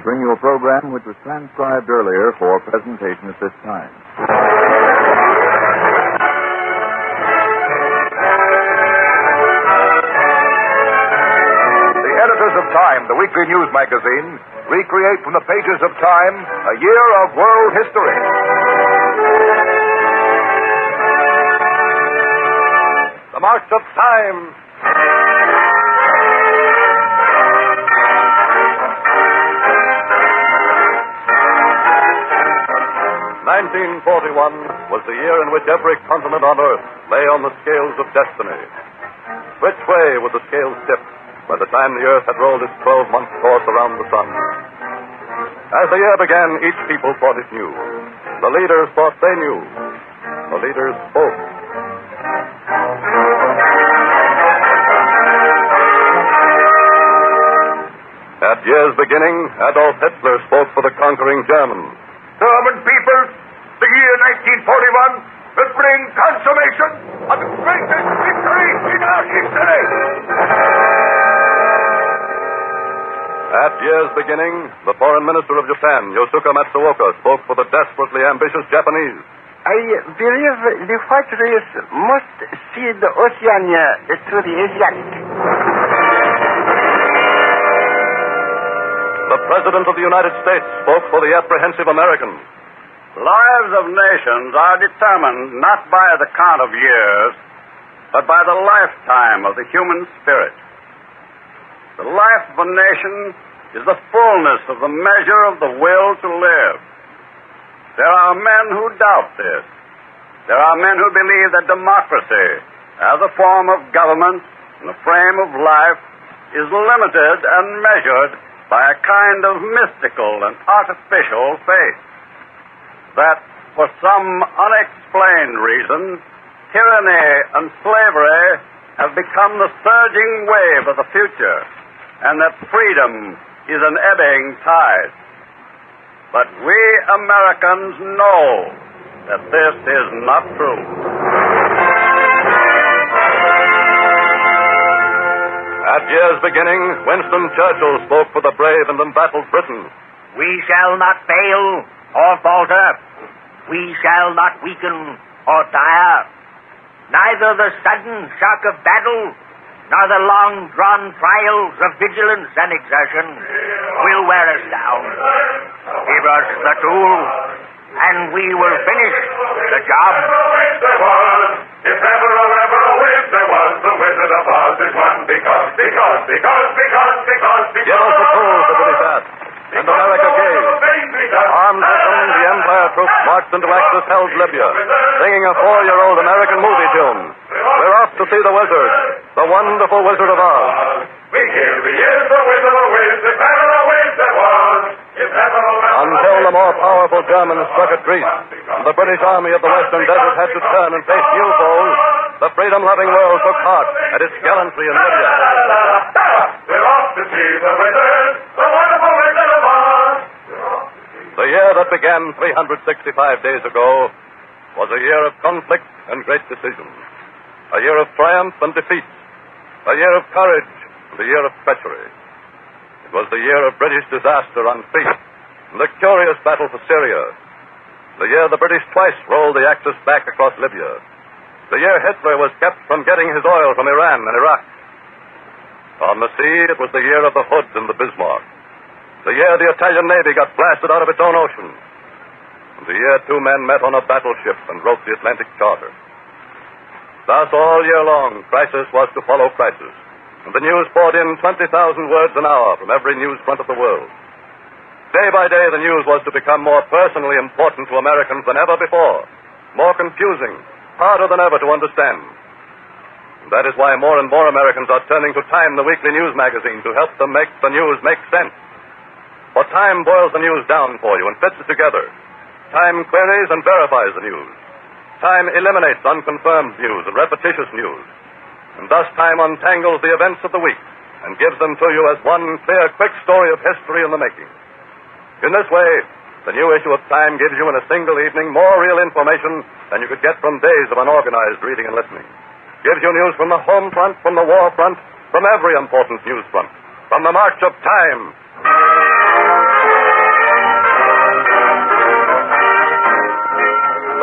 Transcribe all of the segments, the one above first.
bring you a program which was transcribed earlier for presentation at this time. The editors of Time, the weekly news magazine, recreate from the pages of Time a year of world history. The March of Time. 1941 was the year in which every continent on Earth lay on the scales of destiny. Which way would the scales tip by the time the Earth had rolled its 12-month course around the sun? As the year began, each people thought it knew. The leaders thought they knew. The leaders spoke. At year's beginning, Adolf Hitler spoke for the conquering Germans. German people, the year 1941 will bring consummation of the greatest victory in our history. At year's beginning, the foreign minister of Japan, Yosuke Matsuoka, spoke for the desperately ambitious Japanese. I believe the white race must cede Oceania to the Asiatic. The President of the United States spoke for the apprehensive Americans. Lives of nations are determined not by the count of years, but by the lifetime of the human spirit. The life of a nation is the fullness of the measure of the will to live. There are men who doubt this. There are men who believe that democracy, as a form of government and a frame of life, is limited and measured by a kind of mystical and artificial faith. That, for some unexplained reason, tyranny and slavery have become the surging wave of the future, and that freedom is an ebbing tide. But we Americans know that this is not true. At year's beginning, Winston Churchill spoke for the brave and embattled Britain. We shall not fail or falter. We shall not weaken or tire. Neither the sudden shock of battle nor the long-drawn trials of vigilance and exertion will wear us down. Give us the tool, and we will finish the job. If ever a wish there was, the Wizard of Oz is one because. Give us the tools, the British asked, and America gave. Armed with them, the Empire troops marched into Axis-held Libya, singing a 4-year-old American movie tune. We're off to see the wizard, the wonderful Wizard of Oz. We hear he is the Wizard of Wiz, if ever a wish there was. Until the more powerful Germans struck at Greece, and the British Army of the Western Desert had to turn and face new foes, the freedom-loving world took heart at its gallantry in Libya. We're off to see the wizard, the wonderful Wizard of Oz. The year that began 365 days ago was a year of conflict and great decisions, a year of triumph and defeat, a year of courage and a year of treachery. It was the year of British disaster on Crete and the curious battle for Syria, the year the British twice rolled the Axis back across Libya, the year Hitler was kept from getting his oil from Iran and Iraq. On the sea, it was the year of the Hood and the Bismarck, the year the Italian Navy got blasted out of its own ocean, and the year two men met on a battleship and wrote the Atlantic Charter. Thus, all year long, crisis was to follow crisis, and the news poured in 20,000 words an hour from every news front of the world. Day by day, the news was to become more personally important to Americans than ever before, more confusing, harder than ever to understand. And that is why more and more Americans are turning to Time, the weekly news magazine, to help them make the news make sense. For Time boils the news down for you and fits it together. Time queries and verifies the news. Time eliminates unconfirmed news and repetitious news. And thus Time untangles the events of the week and gives them to you as one clear, quick story of history in the making. In this way, the new issue of Time gives you in a single evening more real information than you could get from days of unorganized reading and listening. Gives you news from the home front, from the war front, from every important news front. From the march of Time.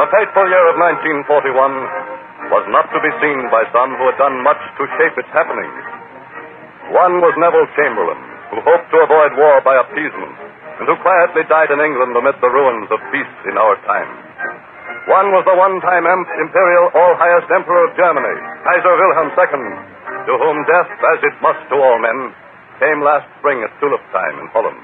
The fateful year of 1941 was not to be seen by some who had done much to shape its happenings. One was Neville Chamberlain, who hoped to avoid war by appeasement, and who quietly died in England amid the ruins of peace in our time. One was the one-time imperial all-highest emperor of Germany, Kaiser Wilhelm II, to whom death, as it must to all men, came last spring at tulip time in Holland.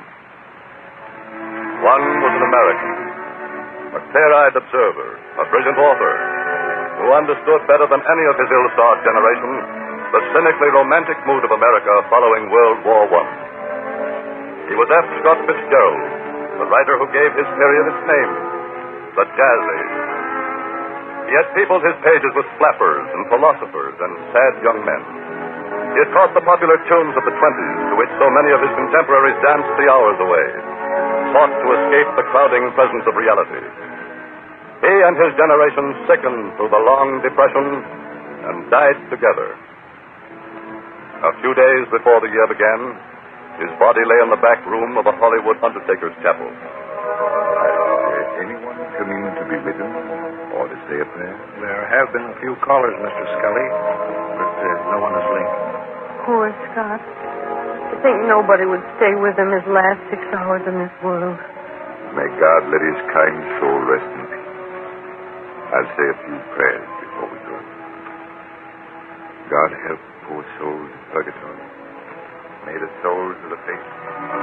One was an American, a clear-eyed observer, a brilliant author, who understood better than any of his ill-starred generation the cynically romantic mood of America following World War I. He was F. Scott Fitzgerald, the writer who gave his period its name, the Jazz Age. He had peopled his pages with flappers and philosophers and sad young men. He had caught the popular tunes of the 20s, to which so many of his contemporaries danced the hours away, sought to escape the crowding presence of reality. He and his generation sickened through the long depression and died together. A few days before the year began, his body lay in the back room of a Hollywood undertaker's chapel. Has anyone come in to be with him or to say a prayer? There have been a few callers, Mr. Scully, but no one asleep. Poor Scott. I think nobody would stay with him his last 6 hours in this world. May God let his kind soul rest in peace. I'll say a few prayers before we go. God help poor souls in purgatory. May the souls of the faithful.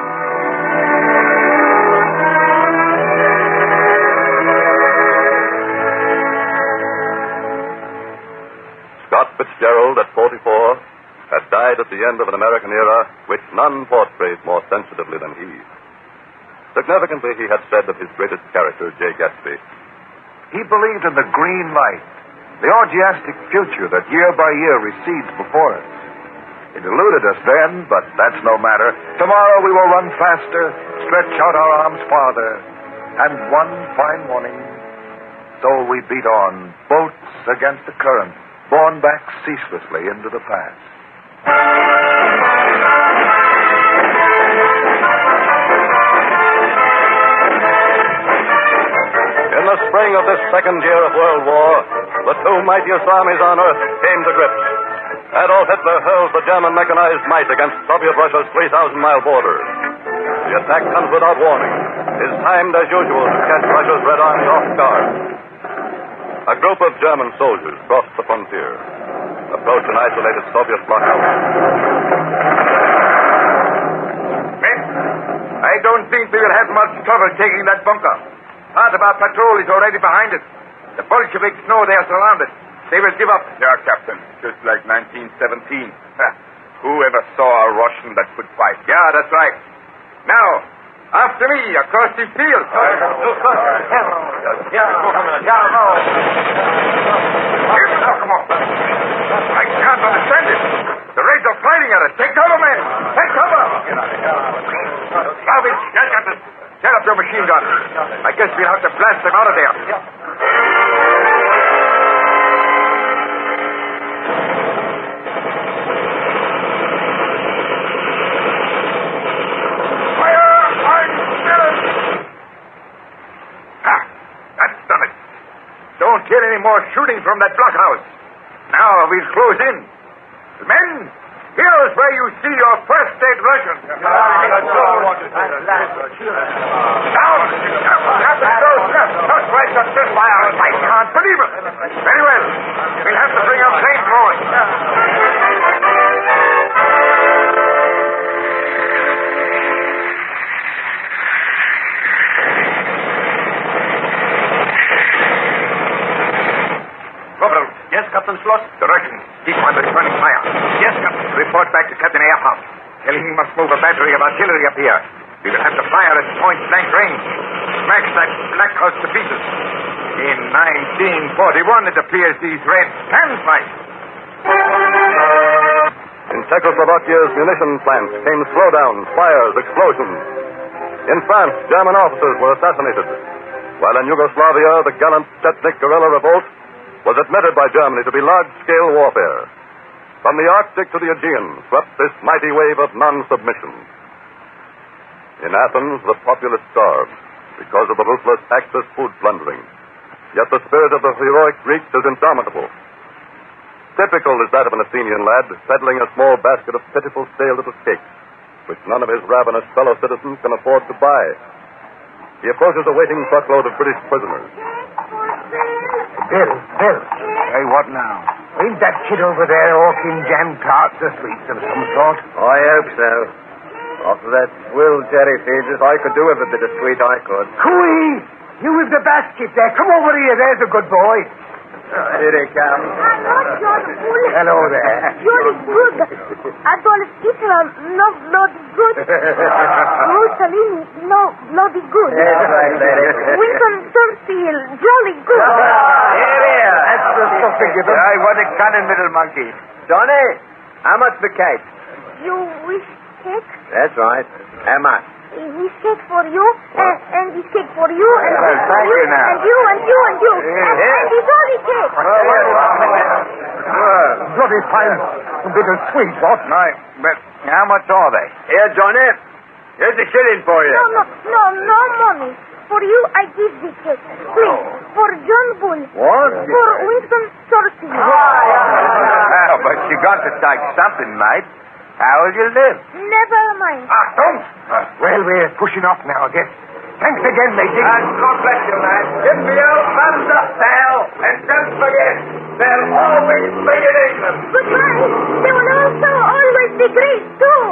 Scott Fitzgerald, at 44, had died at the end of an American era which none portrayed more sensitively than he. Significantly, he had said of his greatest character, Jay Gatsby, He believed in the green light, the orgiastic future that year by year recedes before us. It eluded us then, but that's no matter. Tomorrow we will run faster, stretch out our arms farther, and one fine morning, so we beat on, boats against the current, borne back ceaselessly into the past. In the spring of this second year of World War, the two mightiest armies on earth came to grips. Adolf Hitler hurled the German mechanized might against Soviet Russia's 3,000-mile border. The attack comes without warning, is timed as usual to catch Russia's Red Army off guard. A group of German soldiers crossed the frontier, approached an isolated Soviet blockhouse. Men, I don't think we will have much trouble taking that bunker. Part of our patrol is already behind it. The Bolsheviks know they are surrounded. They will give up. Yeah, Captain. Just like 1917. Whoever saw a Russian that could fight? Yeah, that's right. Now, after me, across this field. Come on. I can't understand it. The Reds are fighting at us. Take cover, men. Take cover. Salvage. Yes, Captain. Set up your machine gun. I guess we'll have to blast them out of there. Don't hear any more shooting from that blockhouse. Now we'll close in. Men, here's where you see your first aid Russian. Down! Just right up this fire. I can't believe it. Very well. We'll have to bring up flamethrowers. Yes, Captain Schloss? The Russians. Keep on returning fire. Yes, Captain. Report back to Captain Ehrhoff. Tell him he must move a battery of artillery up here. We will have to fire at point-blank range. Smash that black house to pieces. In 1941, it appears these Reds can fight. In Czechoslovakia's munition plants came slowdowns, fires, explosions. In France, German officers were assassinated. While in Yugoslavia, the gallant Chetnik guerrilla revolt was admitted by Germany to be large-scale warfare. From the Arctic to the Aegean swept this mighty wave of non-submission. In Athens, the populace starved because of the ruthless Axis food plundering. Yet the spirit of the heroic Greeks is indomitable. Typical is that of an Athenian lad peddling a small basket of pitiful stale little cakes, which none of his ravenous fellow citizens can afford to buy. He approaches a waiting truckload of British prisoners. Bill. Hey, what now? Ain't that kid over there hawking jam tarts or sweets of some sort? I hope so. After that swill Jerry feeds us, I could do with a bit of sweet, I could. Cooey! You with the basket there. Come over here. There's a good boy. Here he comes. Hello, John Bull. Hello there. John is good. Adolf Hitler, no bloody good. Mussolini, no bloody good. That's right, Daddy. Winston Churchill, jolly good. Here. That's the stuff to give him. Hey, what a cunning little monkey. Johnny, how much the cake? You wish cake? That's right. How much? This cake for you, and this cake for you, and thank you now. and you, and you, and you, and this only cake. Bloody fine. A bit of sweet, what? No, but how much are they? Here, Johnny. Here's a shilling for you. No money. For you, I give this cake. Please, for John Bull. What? For Winston Churchill. Well, but you got to take something, mate. How will you live? Never mind. Don't. Well, we're pushing off now, I guess. Thanks again, matey. God bless you, man. Give me your thumbs up, pal. And don't forget, there'll always be in England. Goodbye. They will also always be great, too.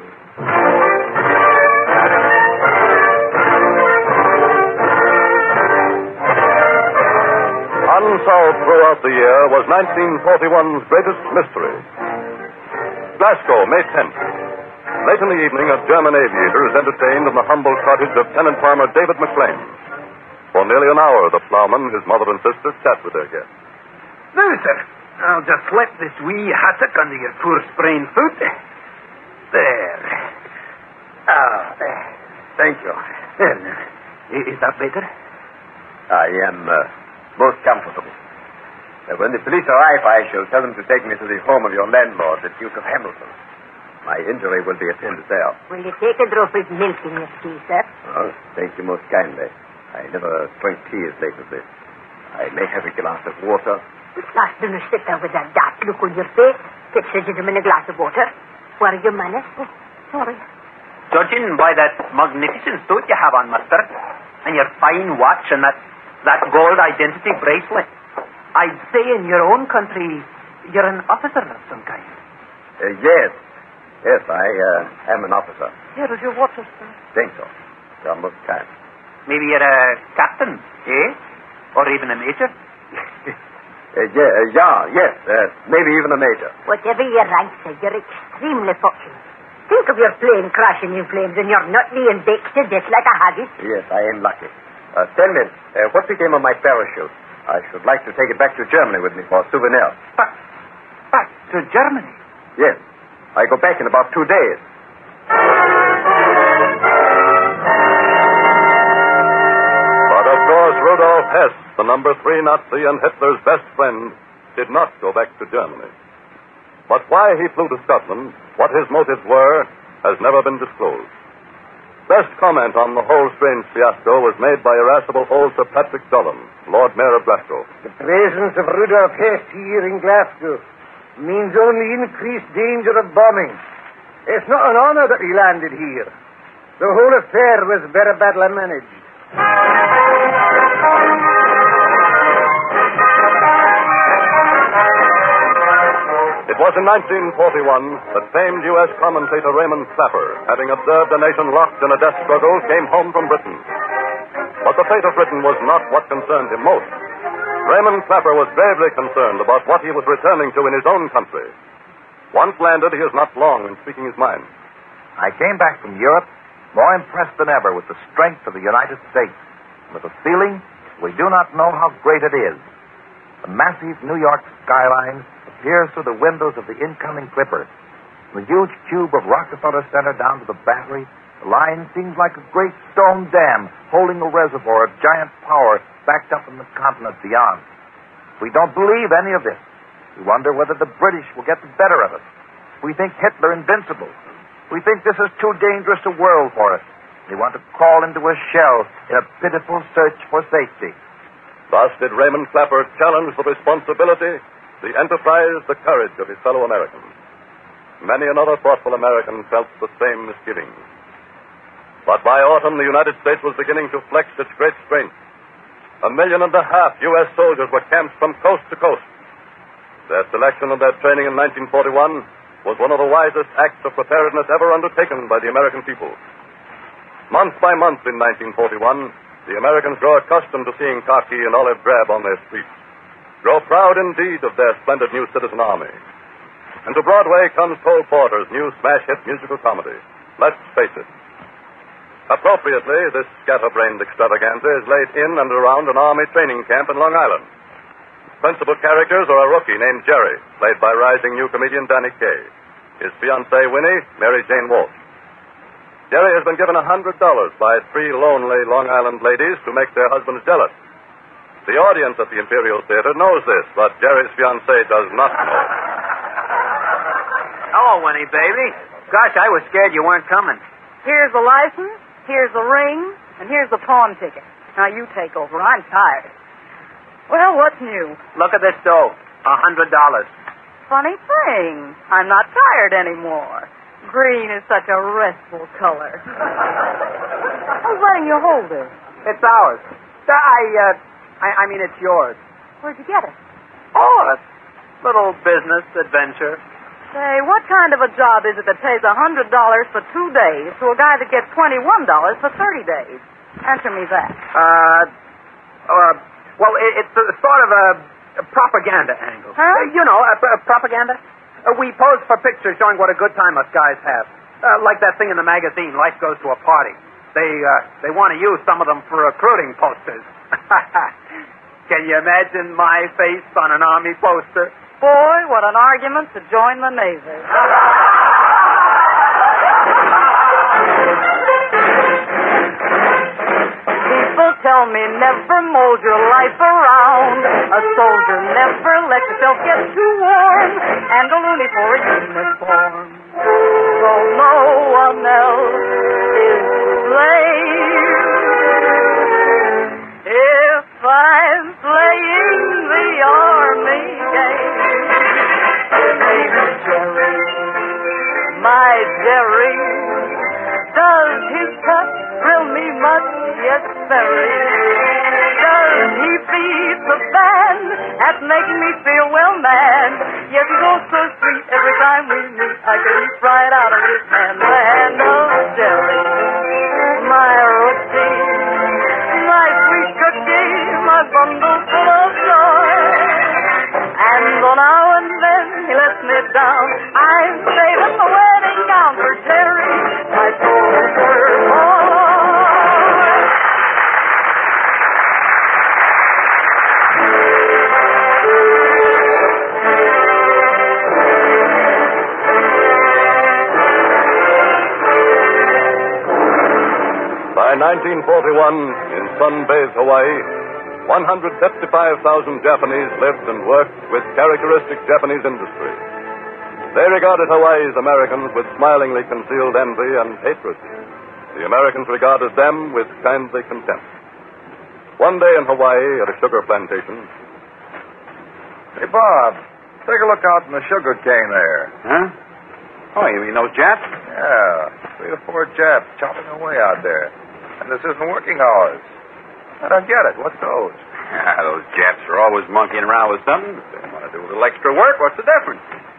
Unsolved throughout the year was 1941's greatest mystery. Glasgow, May 10th. Late in the evening, a German aviator is entertained in the humble cottage of tenant farmer David McLean. For nearly an hour, the ploughman, his mother, and sister chat with their guest. Now, sir, I'll just slip this wee hassock under your poor sprained foot. There. Thank you. There now. Is that better? I am most comfortable. When the police arrive, I shall tell them to take me to the home of your landlord, the Duke of Hamilton. My injury will be attended there. Will you take a drop of milk in your tea, sir? Oh, thank you most kindly. I never drank tea as late as this. I may have a glass of water. Last do not sit there with that dark look on your face. Get the gentleman a glass of water. Where are your manners? Oh, sorry. Judging by that magnificent suit you have on, master, and your fine watch and that gold identity bracelet, I'd say in your own country, you're an officer of some kind. Yes, I am an officer. Here is your water, sir. Think so. You're most kind. Maybe you're a captain, eh? Or even a major? Yes, maybe even a major. Whatever your rank, sir, you're extremely fortunate. Think of your plane crashing in flames and you're not being baked to death like a haggis. Yes, I am lucky. Tell me, what became of my parachute? I should like to take it back to Germany with me for a souvenir. Back to Germany? Yes. I go back in about 2 days. But of course, Rudolf Hess, the number 3 Nazi and Hitler's best friend, did not go back to Germany. But why he flew to Scotland, what his motives were, has never been disclosed. Best comment on the whole strange fiasco was made by irascible old Sir Patrick Dolan, Lord Mayor of Glasgow. The presence of Rudolf Hess here in Glasgow means only increased danger of bombing. It's not an honor that he landed here. The whole affair was very badly managed. It was in 1941 that famed U.S. commentator Raymond Clapper, having observed a nation locked in a death struggle, came home from Britain. But the fate of Britain was not what concerned him most. Raymond Clapper was gravely concerned about what he was returning to in his own country. Once landed, he is not long in speaking his mind. I came back from Europe more impressed than ever with the strength of the United States, with a feeling we do not know how great it is. The massive New York skyline appears through the windows of the incoming clipper. The huge cube of Rockefeller Center down to the Battery, the line seems like a great stone dam holding a reservoir of giant power backed up in the continent beyond. We don't believe any of this. We wonder whether the British will get the better of us. We think Hitler invincible. We think this is too dangerous a world for us. We want to crawl into a shell in a pitiful search for safety. Thus did Raymond Clapper challenge the responsibility, the enterprise, the courage of his fellow Americans. Many another thoughtful American felt the same misgivings. But by autumn, the United States was beginning to flex its great strength. 1.5 million U.S. soldiers were camped from coast to coast. Their selection and their training in 1941 was one of the wisest acts of preparedness ever undertaken by the American people. Month by month in 1941, the Americans grow accustomed to seeing khaki and olive drab on their streets, grow proud indeed of their splendid new citizen army. And to Broadway comes Cole Porter's new smash hit musical comedy, Let's Face It. Appropriately, this scatterbrained extravaganza is laid in and around an army training camp in Long Island. Principal characters are a rookie named Jerry, played by rising new comedian Danny Kaye, his fiancée Winnie, Mary Jane Walsh. Jerry has been given $100 by 3 lonely Long Island ladies to make their husbands jealous. The audience at the Imperial Theater knows this, but Jerry's fiancée does not know. Hello, Winnie, baby. Gosh, I was scared you weren't coming. Here's the license, here's the ring, and here's the pawn ticket. Now you take over. I'm tired. Well, what's new? Look at this dough. $100. Funny thing. I'm not tired anymore. Green is such a restful color. Who's letting you hold it? It's ours. I mean, it's yours. Where'd you get it? Oh, a little business adventure. Say, what kind of a job is it that pays $100 for 2 days to a guy that gets $21 for 30 days? Answer me that. Well, it's sort of a propaganda angle. Huh? Propaganda. We pose for pictures showing what a good time us guys have. Like that thing in the magazine, Life Goes to a Party. They want to use some of them for recruiting posters. Can you imagine my face on an army poster? Boy, what an argument to join the Navy. People tell me never mold your life around. A soldier never let yourself get too warm. And a loony for a uniform. So no one else is to blame. If I'm playing the army game. His name is Jerry, my Jerry. Does his touch thrill me much? Yes, very. Does he beat the band at making me feel well mad? Yes, he goes so sweet every time we meet. I could eat right out of his hand. The hand of Jerry, my rookie, my sweet cookie, my bundle full of joy. And though now and then he lets me down, I'm saving the wedding gown for Jerry, my soldier boy. By 1941, in sun-bathed Hawaii, 155,000 Japanese lived and worked with characteristic Japanese industry. They regarded Hawaii's Americans with smilingly concealed envy and hatred. The Americans regarded them with kindly contempt. One day in Hawaii, at a sugar plantation... Hey, Bob, take a look out in the sugar cane there. Huh? Oh, you mean those Japs? Yeah, 3 or 4 Japs chopping away out there. And this isn't working hours. I don't get it. What's those? Those Japs are always monkeying around with something. If they want to do a little extra work, what's the difference?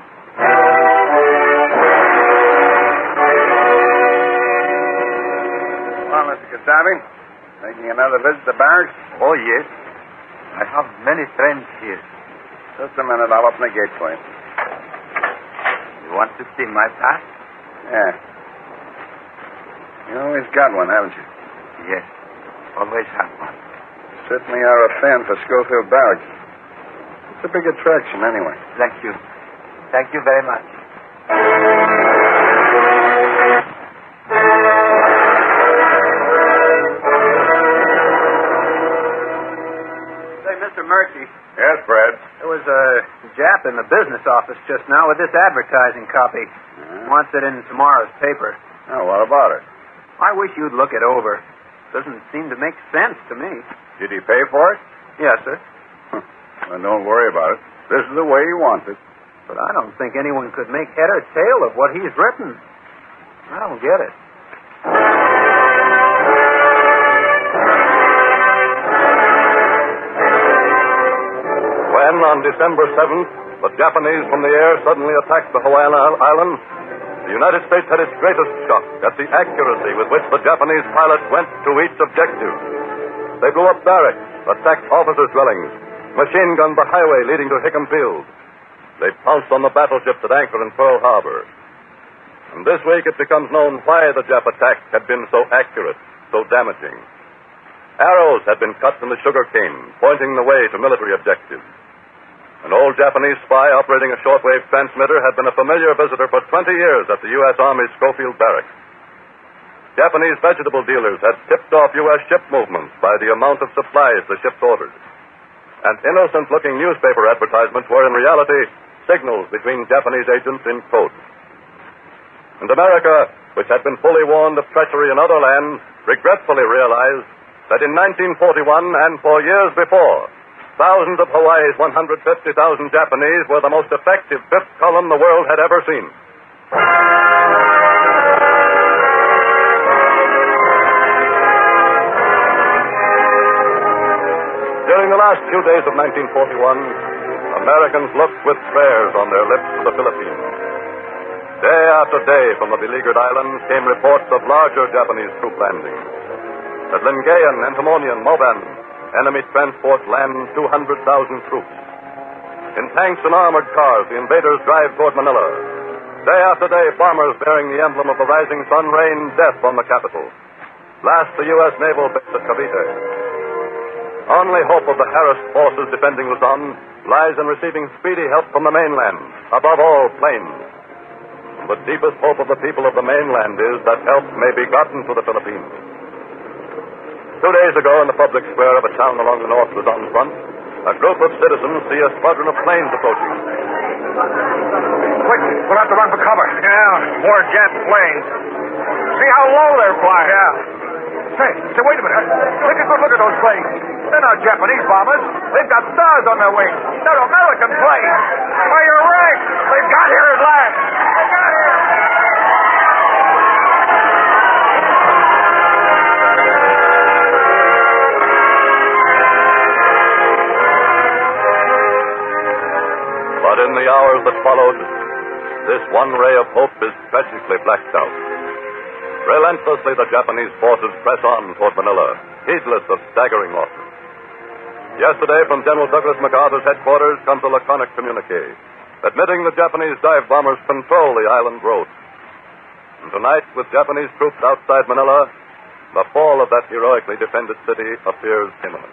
Well, Mr. Kasabi, making another visit to barracks? Oh, yes. I have many friends here. Just a minute. I'll open the gate for you. You want to see my pass? Yeah. You always got one, haven't you? Yes. Always have one. You certainly are a fan for Schofield Barracks. It's a big attraction, anyway. Thank you. Thank you very much. Say, Mr. Murphy. Yes, Fred. There was a Jap in the business office just now with this advertising copy. Wants it in tomorrow's paper. Oh, what about it? I wish you'd look it over. Doesn't seem to make sense to me. Did he pay for it? Yes, sir. Well, don't worry about it. This is the way he wants it. But I don't think anyone could make head or tail of what he's written. I don't get it. When, on December 7th, the Japanese from the air suddenly attacked the Hawaiian Islands, the United States had its greatest shock at the accuracy with which the Japanese pilots went to each objective. They blew up barracks, attacked officers' dwellings, machine-gunned the highway leading to Hickam Field. They pounced on the battleships at anchor in Pearl Harbor. And this week it becomes known why the Jap attack had been so accurate, so damaging. Arrows had been cut from the sugar cane, pointing the way to military objectives. An old Japanese spy operating a shortwave transmitter had been a familiar visitor for 20 years at the U.S. Army's Schofield Barracks. Japanese vegetable dealers had tipped off U.S. ship movements by the amount of supplies the ships ordered. And innocent-looking newspaper advertisements were in reality signals between Japanese agents in code. And America, which had been fully warned of treachery in other lands, regretfully realized that in 1941 and for years before, thousands of Hawaii's 150,000 Japanese were the most effective fifth column the world had ever seen. During the last few days of 1941, Americans looked with prayers on their lips to the Philippines. Day after day from the beleaguered islands came reports of larger Japanese troop landings. At Lingayen, Antimonian, Moban, enemy transports land 200,000 troops. In tanks and armored cars, the invaders drive toward Manila. Day after day, bombers bearing the emblem of the rising sun rain death on the capital. Last, the U.S. naval base at Cavite. Only hope of the harassed forces defending Luzon lies in receiving speedy help from the mainland, above all, planes. The deepest hope of the people of the mainland is that help may be gotten to the Philippines. 2 days ago, in the public square of a town along the North Luzon front, a group of citizens see a squadron of planes approaching. Quick, we'll have to run for cover. Yeah, more Jap planes. See how low they're flying. Yeah. Say, wait a minute. Take a good look at those planes. They're not Japanese bombers. They've got stars on their wings. They're American planes. Why, you're right. They've got here at last. They got here. But in the hours that followed, this one ray of hope is tragically blacked out. Relentlessly, the Japanese forces press on toward Manila, heedless of staggering losses. Yesterday, from General Douglas MacArthur's headquarters comes a laconic communique, admitting the Japanese dive bombers control the island road. And tonight, with Japanese troops outside Manila, the fall of that heroically defended city appears imminent.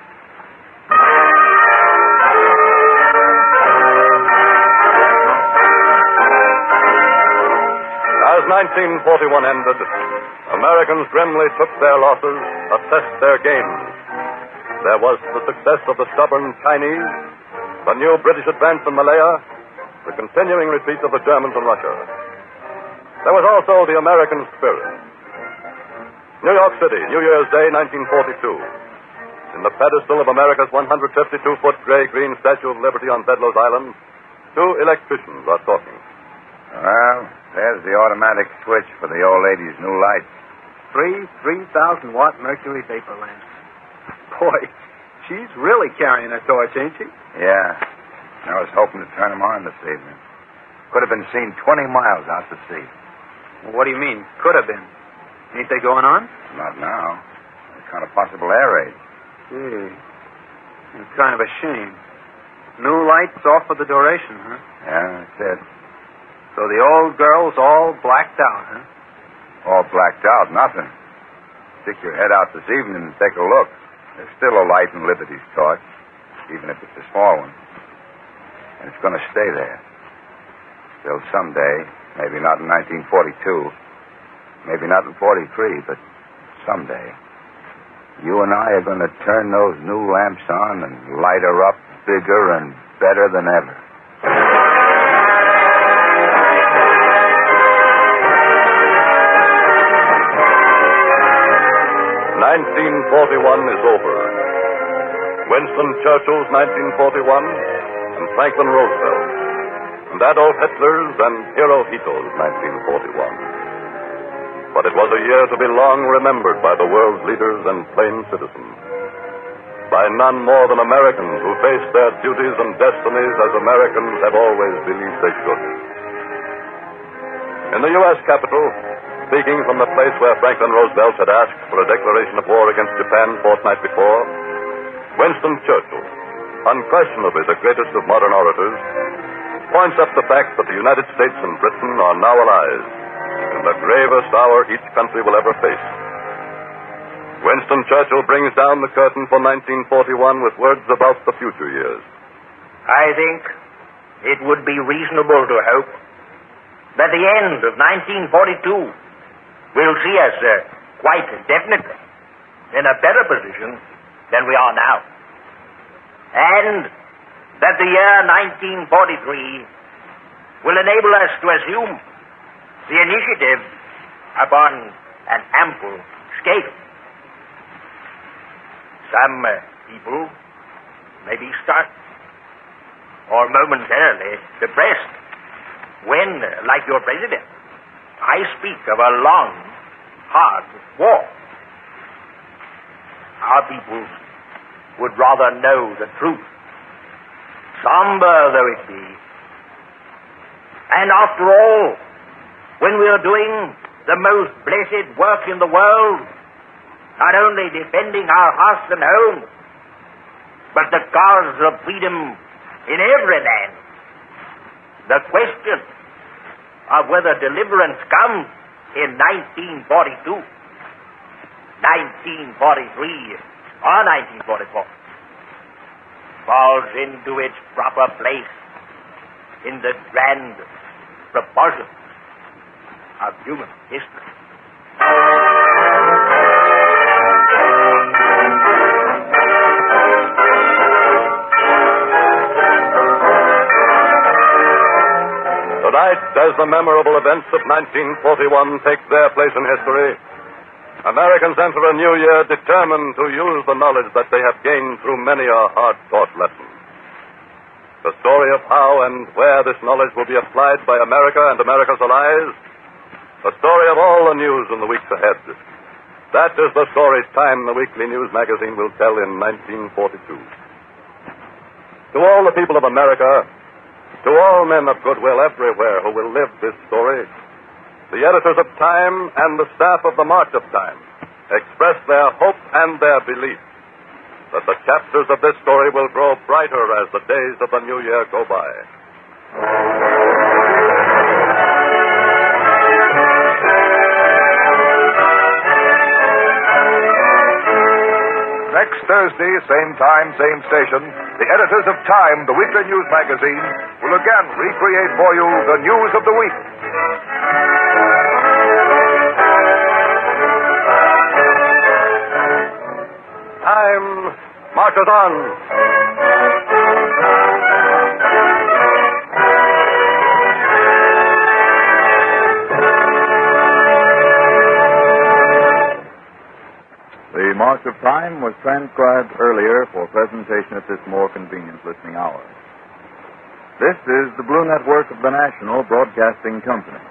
As 1941 ended, Americans grimly took their losses, assessed their gains. There was the success of the stubborn Chinese, the new British advance in Malaya, the continuing retreat of the Germans in Russia. There was also the American spirit. New York City, New Year's Day, 1942. In the pedestal of America's 152-foot gray-green Statue of Liberty on Bedloe's Island, 2 electricians are talking. Well, there's the automatic switch for the old lady's new lights. 3,000-watt mercury vapor lamps. Boy, she's really carrying a torch, ain't she? Yeah. I was hoping to turn them on this evening. Could have been seen 20 miles out to sea. Well, what do you mean, could have been? Ain't they going on? Not now. It's kind of possible air raid. Gee, it's kind of a shame. New lights off for the duration, huh? Yeah, that's it. So the old girl's all blacked out, huh? All blacked out, nothing. Stick your head out this evening and take a look. There's still a light in Liberty's torch, even if it's a small one. And it's going to stay there. Till someday, maybe not in 1942, maybe not in 43, but someday, you and I are going to turn those new lamps on and light her up bigger and better than ever. 1941 is over. Winston Churchill's 1941, and Franklin Roosevelt, and Adolf Hitler's and Hirohito's 1941. But it was a year to be long remembered by the world's leaders and plain citizens. By none more than Americans who faced their duties and destinies as Americans have always believed they should. In the U.S. Capitol, speaking from the place where Franklin Roosevelt had asked for a declaration of war against Japan a fortnight before, Winston Churchill, unquestionably the greatest of modern orators, points up the fact that the United States and Britain are now allies in the gravest hour each country will ever face. Winston Churchill brings down the curtain for 1941 with words about the future years. I think it would be reasonable to hope that the end of 1942 will see us quite definitely in a better position than we are now. And that the year 1943 will enable us to assume the initiative upon an ample scale. Some people may be startled or momentarily depressed when, like your president, I speak of a long, hard war. Our people would rather know the truth, somber though it be. And after all, when we are doing the most blessed work in the world, not only defending our hearths and homes, but the cause of freedom in every land, the question of whether deliverance comes in 1942, 1943, or 1944 falls into its proper place in the grand proportions of human history. Tonight, as the memorable events of 1941 take their place in history, Americans enter a new year determined to use the knowledge that they have gained through many a hard-taught lesson. The story of how and where this knowledge will be applied by America and America's allies, the story of all the news in the weeks ahead. That is the story Time, the weekly news magazine, will tell in 1942. To all the people of America, to all men of goodwill everywhere who will live this story, the editors of Time and the staff of the March of Time express their hope and their belief that the chapters of this story will grow brighter as the days of the new year go by. Next Thursday, same time, same station, the editors of Time, the weekly news magazine, will again recreate for you the news of the week. Time marches on. The March of Time was transcribed earlier for presentation at this more convenient listening hour. This is the Blue Network of the National Broadcasting Company.